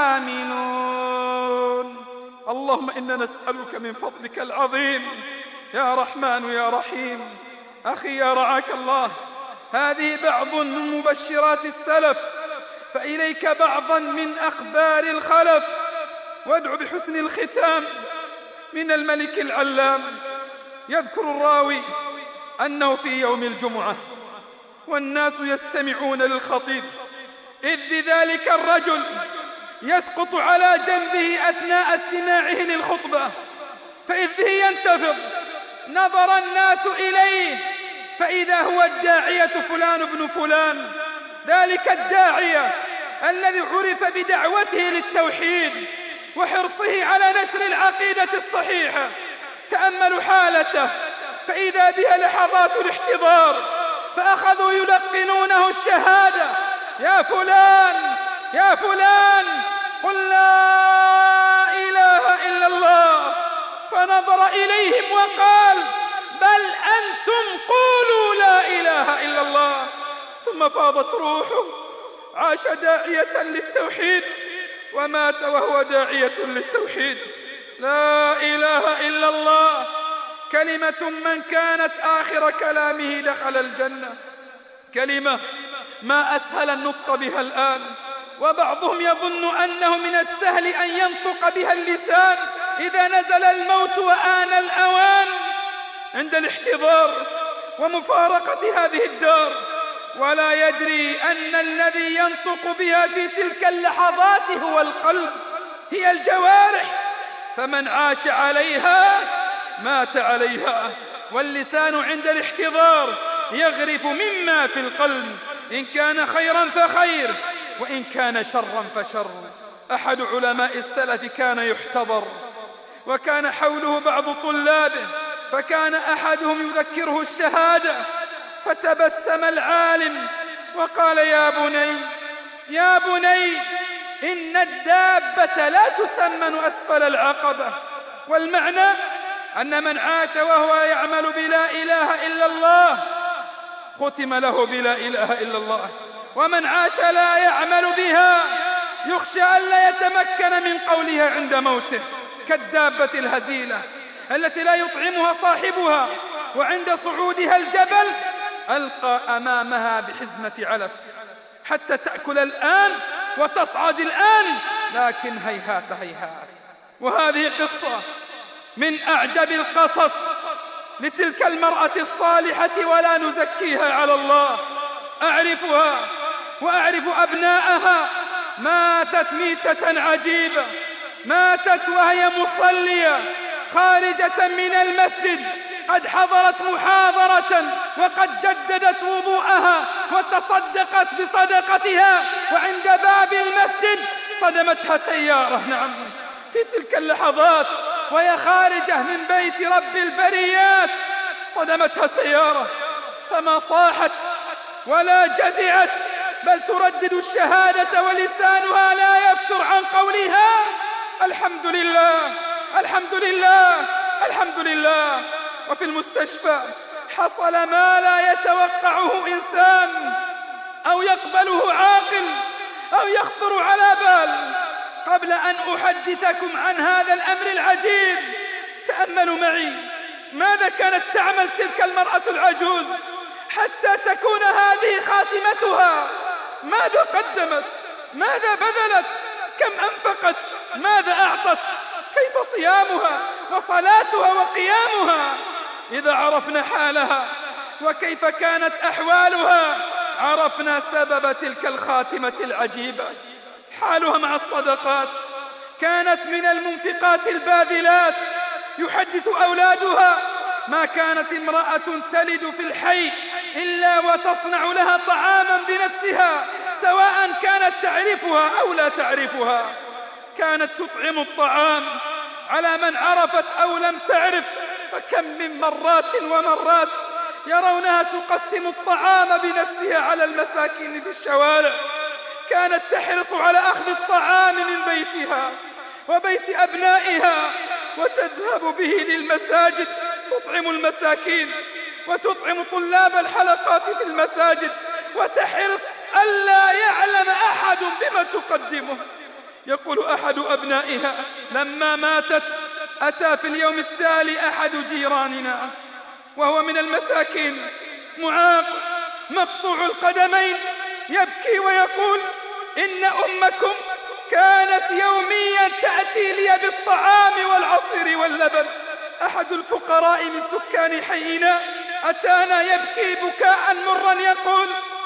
Speaker 6: العاملون. اللهم إنا نسألك من فضلك العظيم يا رحمن يا رحيم. أخي يا رعاك الله، هذه بعض من مبشرات السلف، فإليك بعضا من أخبار الخلف، وادع بحسن الختام. من الملك العلام يذكر الراوي أنه في يوم الجمعة والناس يستمعون للخطيب، إذ بذلك الرجل يسقط على جنبه أثناء استماعه للخطبة،
Speaker 3: فإذ به ينتفض نظر الناس إليه فإذا هو الداعية فلان بن فلان، ذلك الداعية الذي عرف بدعوته للتوحيد وحرصه على نشر العقيدة الصحيحة. تأملوا حالته فإذا بها لحظات الاحتضار، فأخذوا يلقنونه الشهادة: يا فلان يا فلان قل لا إله إلا الله. فنظر إليهم وقال: بل أنتم قولوا لا إله إلا الله. ثم فاضت روحه، عاش داعية للتوحيد ومات وهو داعية للتوحيد. لا إله إلا الله كلمة من كانت آخر كلامه دخل الجنة، كلمة ما أسهل النطق بها الآن، وبعضهم يظن أنه من السهل أن ينطق بها اللسان إذا نزل الموت وآن الأوان عند الاحتضار ومفارقة هذه الدار، ولا يدري أن الذي ينطق بها في تلك اللحظات هو القلب، هي الجوارح، فمن عاش عليها مات عليها. واللسان عند الاحتضار يغرف مما في القلب، إن كان خيرا فخير وإن كان شرا فشر. أحد علماء السلف كان يحتضر وكان حوله بعض طلابه، فكان أحدهم يذكره الشهادة، فتبسم العالم وقال: يا بني يا بني إن الدابة لا تسمن أسفل العقبة. والمعنى أن من عاش وهو يعمل بلا إله إلا الله ختم له بلا إله إلا الله، ومن عاش لا يعمل بها يخشى أن لا يتمكن من قولها عند موته، كالدابة الهزيلة التي لا يطعمها صاحبها، وعند صعودها الجبل ألقى أمامها بحزمة علف حتى تأكل الآن وتصعد الآن، لكن هيهات هيهات. وهذه قصة من أعجب القصص لتلك المرأة الصالحة، ولا نزكيها على الله. أعرفها وأعرف أبناءها، ماتت ميتة عجيبة، ماتت وهي مصلية خارجة من المسجد، قد حضرت محاضرة وقد جددت وضوءها وتصدقت بصدقتها، وعند باب المسجد صدمتها سيارة. نعم، في تلك اللحظات وهي خارجة من بيت رب البريات صدمتها سيارة، فما صاحت ولا جزعت، بل تردد الشهادة ولسانها لا يفتر عن قولها: الحمد لله الحمد لله الحمد لله. وفي المستشفى حصل ما لا يتوقعه إنسان أو يقبله عاقل أو يخطر على بال. قبل أن أحدثكم عن هذا الأمر العجيب، تأملوا معي ماذا كانت تعمل تلك المرأة العجوز حتى تكون هذه خاتمتها. ماذا قدمت؟ ماذا بذلت؟ كم أنفقت؟ ماذا أعطت؟ كيف صيامها وصلاتها وقيامها؟ إذا عرفنا حالها وكيف كانت أحوالها عرفنا سبب تلك الخاتمة العجيبة. حالها مع الصدقات، كانت من المنفقات الباذلات. يحدث أولادها: ما كانت امرأة تلد في الحي إلا وتصنع لها طعاما بنفسها، سواء كانت تعرفها أو لا تعرفها. كانت تطعم الطعام على من عرفت أو لم تعرف، فكم من مرات ومرات يرونها تقسم الطعام بنفسها على المساكين في الشوارع. كانت تحرص على أخذ الطعام من بيتها وبيت أبنائها وتذهب به للمساجد، تطعم المساكين وتطعم طلاب الحلقات في المساجد، وتحرص ألا يعلم أحد بما تقدمه. يقول أحد أبنائها: لما ماتت أتى في اليوم التالي أحد جيراننا وهو من المساكين، معاق مقطوع القدمين، يبكي ويقول: إن أمكم كانت يوميا تأتي لي بالطعام والعصير واللبن. أحد الفقراء من سكان حينا أتانا يبكي بكاء مرا يقول: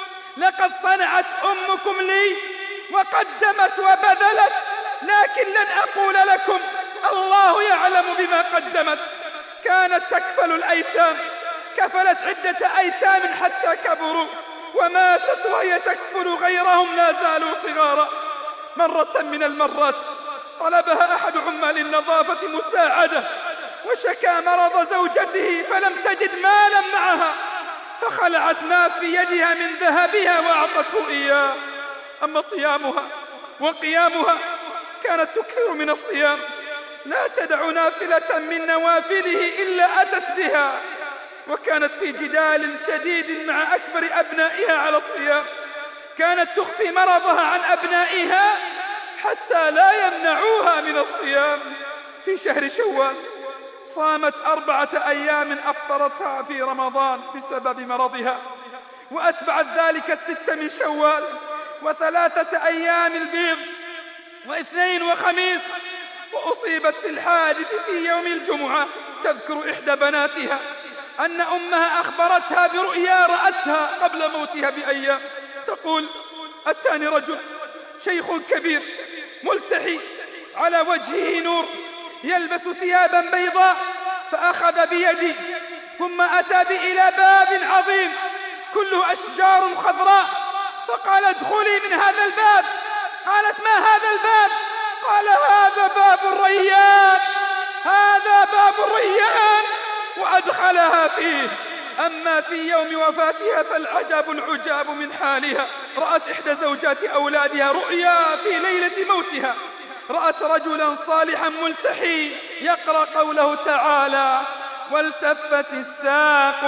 Speaker 3: لقد صنعت أمكم لي وقدمت وبذلت، لكن لن أقول لكم
Speaker 6: الله يعلم بما قدمت. كانت تكفل الأيتام، كفلت عدة أيتام حتى كبروا، وماتت وهي تكفل غيرهم لا زالوا صغارا. مرة من المرات طلبها أحد عمال النظافة مساعدة، وشكى مرض زوجته فلم تجد مالا معها، فخلعت ما في يدها من ذهبها وأعطته إياه. أما صيامها وقيامها كانت تكثر من الصيام، لا تدع نافلة من نوافله إلا أتت بها، وكانت في جدال شديد مع أكبر أبنائها على الصيام. كانت تخفي مرضها عن أبنائها حتى لا يمنعوها من الصيام. في شهر شوال صامت أربعة أيام أفطرتها في رمضان بسبب مرضها، وأتبعت ذلك الست من شوال، وثلاثة أيام البيض، واثنين وخميس. وأصيبت في الحادث في يوم الجمعة. تذكر إحدى بناتها أن أمها أخبرتها برؤيا رأتها قبل موتها بأيام، تقول: أتاني رجل شيخ كبير ملتحي على وجهه نور، يلبس ثيابا بيضاء، فأخذ بيدي ثم أتى بي إلى باب عظيم كله أشجار خضراء، فقال: ادخلي من هذا الباب. قالت: ما هذا الباب؟ قال: هذا باب الريان، هذا باب الريان، وأدخلها فيه. أما في يوم وفاتها فالعجب العجاب من حالها. رأت إحدى زوجات أولادها رؤيا في ليلة موتها، رأت رجلا صالحا ملتحي يقرأ قوله تعالى: والتفت الساق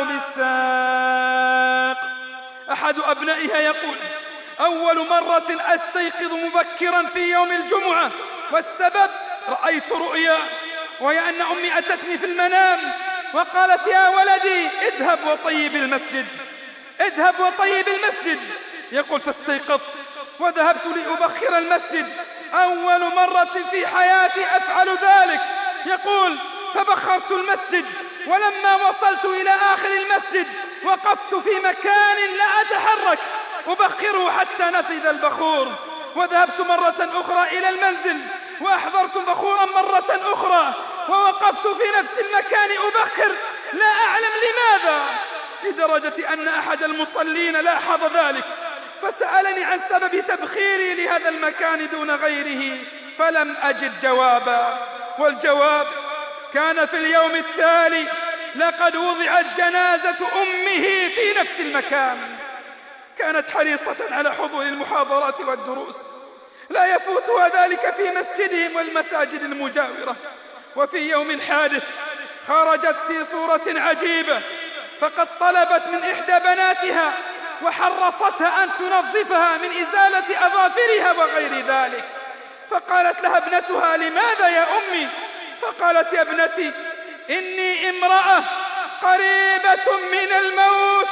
Speaker 6: بالساق. أحد أبنائها يقول: أول مرة أستيقظ مبكرا في يوم الجمعة، والسبب رأيت رؤيا، وهي أن أمي أتتني في المنام وقالت: يا ولدي اذهب وطيب المسجد، اذهب وطيب المسجد. يقول: فاستيقظت وذهبت لأبخر المسجد، أول مرة في حياتي أفعل ذلك. يقول: فبخرت المسجد، ولما وصلت إلى آخر المسجد وقفت في مكان لا أتحرك أبخره حتى نفذ البخور، وذهبت مرة أخرى إلى المنزل وأحضرت بخورا مرة أخرى، ووقفت في نفس المكان أبخر لا أعلم لماذا، لدرجة أن أحد المصلين لاحظ ذلك فسألني عن سبب تبخيري لهذا المكان دون غيره، فلم أجد جوابا. والجواب كان في اليوم التالي لقد وضعت جنازة أمه في نفس المكان. كانت حريصة على حضور المحاضرات والدروس، لا يفوتها ذلك في مسجدهم والمساجد المجاورة. وفي يوم الحادث خرجت في صورة عجيبة، فقد طلبت من إحدى بناتها وحرصتها أن تنظفها من إزالة أظافرها وغير ذلك، فقالت لها ابنتها: لماذا يا أمي؟ فقالت: يا ابنتي، إني امرأة قريبة من الموت،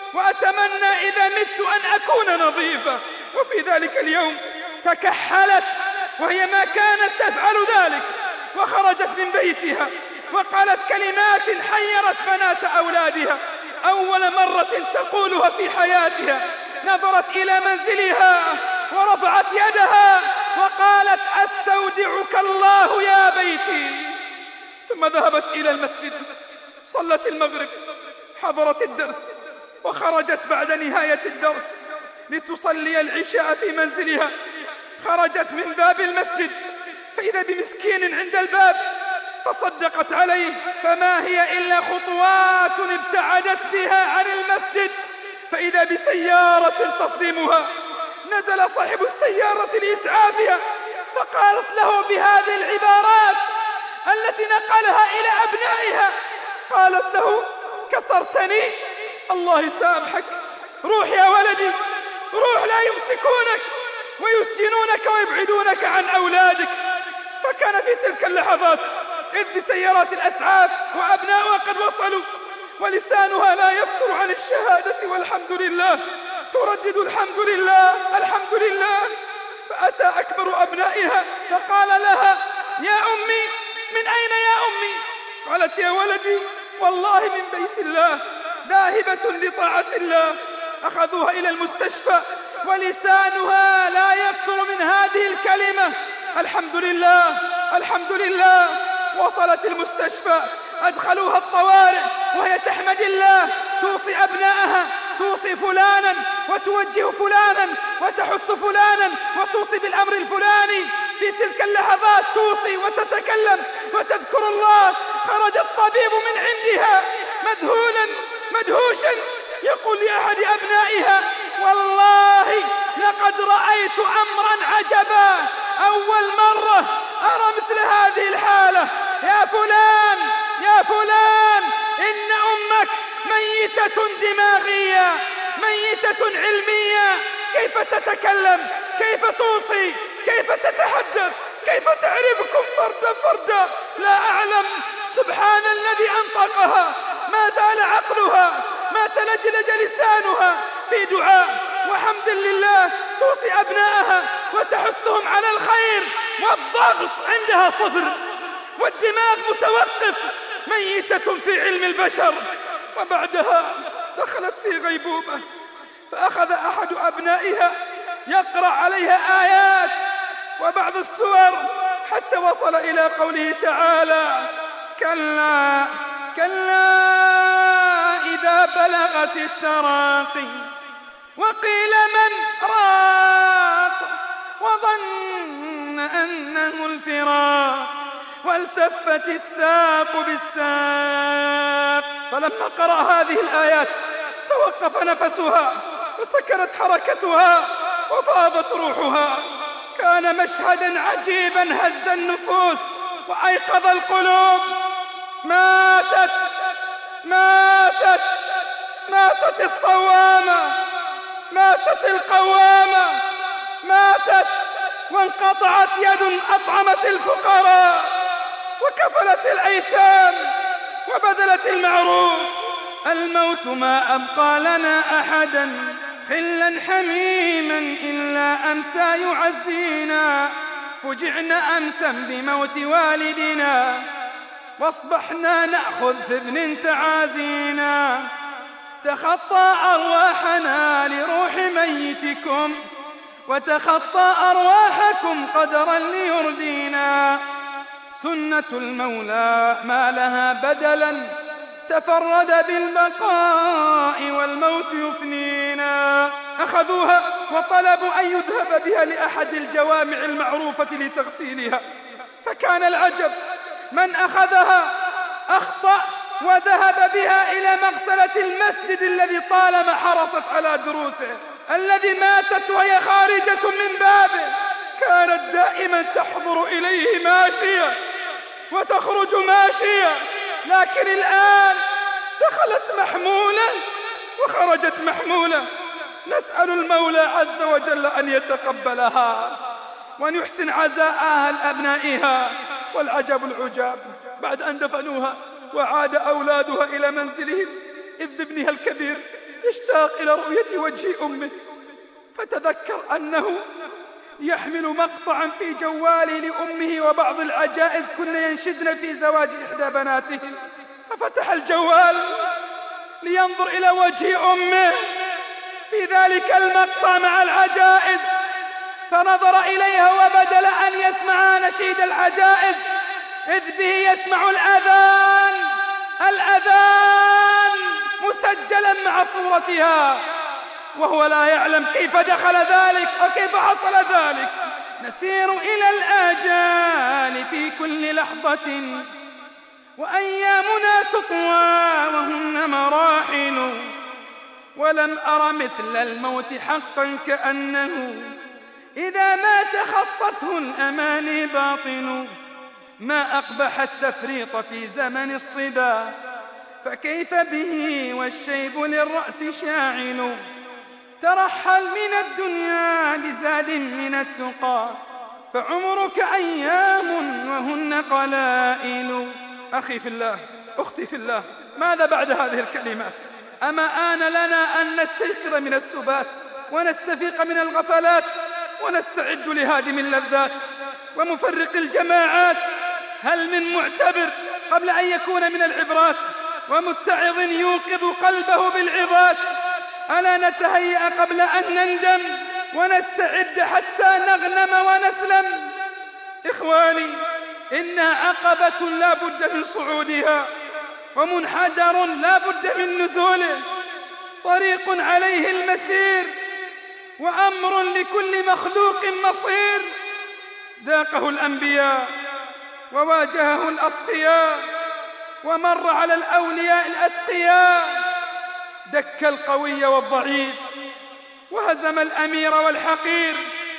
Speaker 6: وأتمنى إذا مت أن أكون نظيفة. وفي ذلك اليوم تكحلت وهي ما كانت تفعل ذلك، وخرجت من بيتها وقالت كلمات حيرت بنات أولادها أول مرة تقولها في حياتها. نظرت إلى منزلها ورفعت يدها وقالت: أستودعك الله يا بيتي. ثم ذهبت إلى المسجد، صلت المغرب، حضرت الدرس، وخرجت بعد نهاية الدرس لتصلي العشاء في منزلها. خرجت من باب المسجد فإذا بمسكين عند الباب، تصدقت عليه، فما هي إلا خطوات ابتعدت بها عن المسجد فإذا بسيارة تصدمها. نزل صاحب السيارة لإسعافها، فقالت له بهذه العبارات التي نقلها إلى أبنائها، قالت له: كسرتني، الله يسامحك، روح يا ولدي، روح، لا يمسكونك ويسجنونك ويبعدونك عن أولادك. فكان في تلك اللحظات إذ بسيارات الأسعاف وأبناؤها قد وصلوا، ولسانها لا يفتر عن الشهادة والحمد لله، تردد الحمد لله الحمد لله. فأتى أكبر أبنائها فقال لها: يا أمي، من أين يا أمي؟ قالت: يا ولدي، والله من بيت الله، ذاهبة لطاعة الله. أخذوها إلى المستشفى ولسانها لا يفتر من هذه الكلمة:
Speaker 3: الحمد لله الحمد لله. وصلت المستشفى، أدخلوها الطوارئ وهي تحمد الله، توصي أبنائها، توصي فلانا وتوجه فلانا وتحث فلانا وتوصي بالأمر الفلاني. في تلك اللحظات توصي وتتكلم وتذكر الله. خرج الطبيب من عندها مذهولا مدهوشا يقول لأحد أبنائها: والله لقد رأيت أمرا عجبا، أول مرة أرى مثل هذه الحالة. يا فلان يا فلان، إن أمك ميتة دماغية، ميتة علمية. كيف تتكلم؟ كيف توصي؟ كيف تتحدث؟ كيف تعرفكم فردا فردا؟ لا أعلم. سبحان الذي أنطقها، ما زال عقلها، ما تلجلج لسانها في دعاء وحمد لله. توصي أبنائها وتحثهم على الخير، والضغط عندها صفر والدماغ متوقف، ميتة في علم البشر. وبعدها دخلت في غيبوبة، فأخذ أحد أبنائها يقرأ عليها آيات وبعض السور حتى وصل إلى قوله تعالى: كلا كلا إذا بلغت التراقي وقيل من راق وظن أنه الفراق والتفت الساق بالساق. فلما قرأ هذه الآيات توقف نفسها وسكنت حركتها وفاضت روحها. كان مشهدا عجيبا هز النفوس وأيقظ القلوب. ماتت ماتت ماتت الصوامة، ماتت القوامة، ماتت وانقطعت يد أطعمت الفقراء وكفلت الأيتام وبذلت المعروف. الموت ما أبقى لنا أحدا خلا حميما إلا أمسى يعزينا. فجعنا أمسا بموت والدنا واصبحنا نأخذ في ابن تعازينا. تخطى أرواحنا لروح ميتكم وتخطى أرواحكم قدرا ليردينا. سنة المولى ما لها بدلا تفرد بالبقاء والموت يفنينا. أخذوها وطلبوا أن يذهب بها لأحد الجوامع المعروفة لتغسيلها، فكان العجب من أخذها أخطأ وذهب بها إلى مغسلة المسجد الذي طالما حرصت على دروسه، الذي ماتت وهي خارجة من بابه. كانت دائما تحضر إليه ماشية وتخرج ماشية، لكن الآن دخلت محمولة وخرجت محمولة. نسأل المولى عز وجل أن يتقبلها وأن يحسن عزاء أهل أبنائها. والعجب العجاب، بعد أن دفنوها وعاد أولادها إلى منزلهم، إذ بابنها الكبير يشتاق إلى رؤية وجه أمه، فتذكر أنه يحمل مقطعا في جواله لأمه وبعض العجائز كن ينشدن في زواج إحدى بناتهم، ففتح الجوال لينظر إلى وجه أمه في ذلك المقطع مع العجائز، فنظر إليها وبدل أن يسمع نشيد العجائز إذ به يسمع الأذان الأذان مسجلا مع صورتها، وهو لا يعلم كيف دخل ذلك وكيف حصل ذلك. نسير إلى الآجال في كل لحظة وأيامنا تطوى وهن مراحل، ولم أر مثل الموت حقا كأنه إذا مات خطته الأماني باطن. ما أقبح التفريط في زمن الصبا، فكيف به والشيب للرأس شاعل. ترحل من الدنيا بزاد من التقى، فعمرك أيام وهن قلائل. أخي في الله، أختي في الله، ماذا بعد هذه الكلمات؟ أما آن لنا أن نستيقظ من السبات ونستفيق من الغفلات ونستعد لهادم اللذات ومفرق الجماعات؟ هل من معتبر قبل أن يكون من العبرات، ومتعظ يوقظ قلبه بالعظات؟ ألا نتهيأ قبل أن نندم ونستعد حتى نغنم ونسلم؟
Speaker 6: إخواني، إنها عقبة لا بد من صعودها، ومنحدر لا بد من نزوله، طريق عليه المسير، وأمر لكل مخلوق مصير. ذاقه الأنبياء وواجهه الأصفياء، ومر على الأولياء الأتقياء، دك القوي والضعيف، وهزم الأمير والحقير،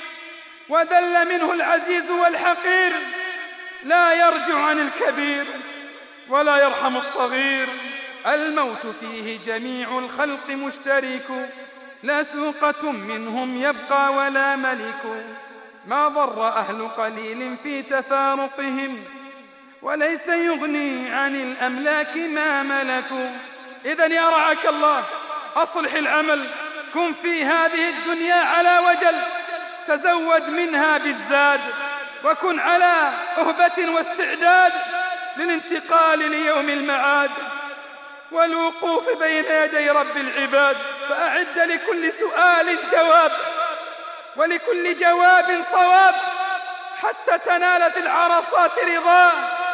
Speaker 6: وذل منه العزيز والحقير. لا يرجع عن الكبير ولا يرحم الصغير. الموت فيه جميع الخلق مشترك، لا سوقة منهم يبقى ولا ملك. ما ضر أهل قليل في تفارقهم، وليس يغني عن الأملاك ما ملكوا. إذن يا رعاك الله، أصلح العمل، كن في هذه الدنيا على وجل، تزود منها بالزاد، وكن على أهبة واستعداد للانتقال ليوم المعاد والوقوف بين يدي رب العباد. فأعد لكل سؤال جواب، ولكل جواب صواب، حتى تنال في العرصات رضاه،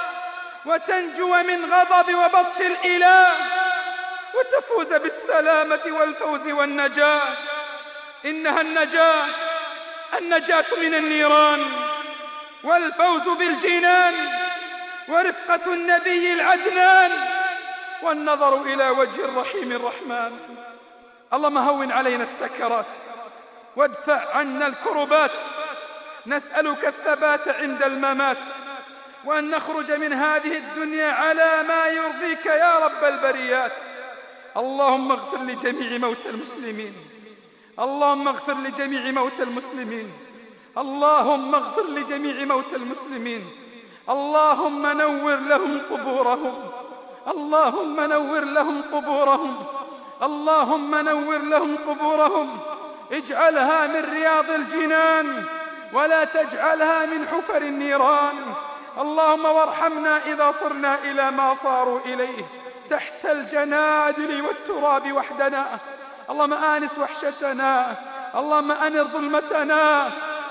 Speaker 6: وتنجو من غضب وبطش الإله، وتفوز بالسلامة والفوز والنجاة. إنها النجاة، النجاة من النيران، والفوز بالجنان، ورفقة النبي العدنان، والنظر إلى وجه الرحيم الرحمن. اللهم هون علينا السكرات، وادفع عنا الكربات. نسألك الثبات عند الممات، وأن نخرج من هذه الدنيا على ما يرضيك يا رب البريات. اللهم اغفر لجميع موتى المسلمين، اللهم اغفر لجميع موتى المسلمين، اللهم اغفر لجميع موتى المسلمين. اللهم نور لهم قبورهم، اللهم نور لهم قبورهم، اللهم نور لهم قبورهم. اجعلها من رياض الجنان، ولا تجعلها من حفر النيران. اللهم وارحمنا إذا صرنا إلى ما صاروا إليه، تحت الجنادل والتراب وحدنا. اللهم آنس وحشتنا، اللهم أنر ظلمتنا،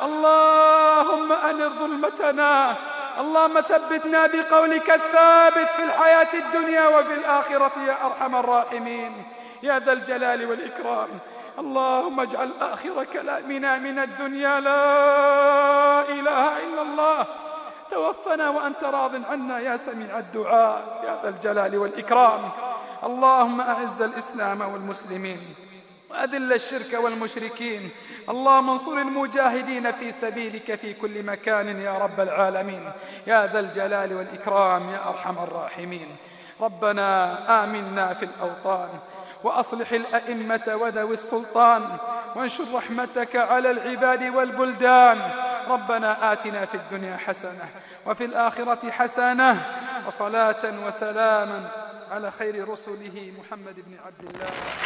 Speaker 6: اللهم أنر ظلمتنا. اللهم ثبتنا بقولك الثابت في الحياة الدنيا وفي الآخرة يا أرحم الراحمين يا ذا الجلال والإكرام. اللهم اجعل آخر كلامنا من الدنيا لا إله إلا الله. توفنا وأنت راض عنا يا سميع الدعاء يا ذا الجلال والإكرام. اللهم أعز الإسلام والمسلمين، وأذل الشرك والمشركين. اللهم انصر المجاهدين في سبيلك في كل مكان يا رب العالمين يا ذا الجلال والإكرام يا أرحم الراحمين. ربنا آمنا في الأوطان، وأصلح الأئمة وذوي السلطان، وانشر رحمتك على العباد والبلدان. ربنا آتنا في الدنيا حسنة وفي الآخرة حسنة، وصلاة وسلاما على خير رسله محمد بن عبد الله.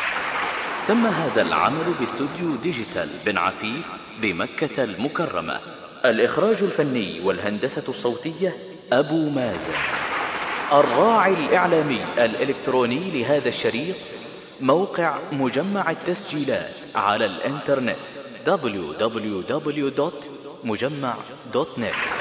Speaker 4: تم هذا العمل باستوديو ديجيتال بن عفيف بمكة المكرمة. الإخراج الفني والهندسة الصوتية أبو مازن. الراعي الإعلامي الإلكتروني لهذا الشريط موقع مجمع التسجيلات على الإنترنت دبليو دبليو دبليو دوت مجمع دوت نت.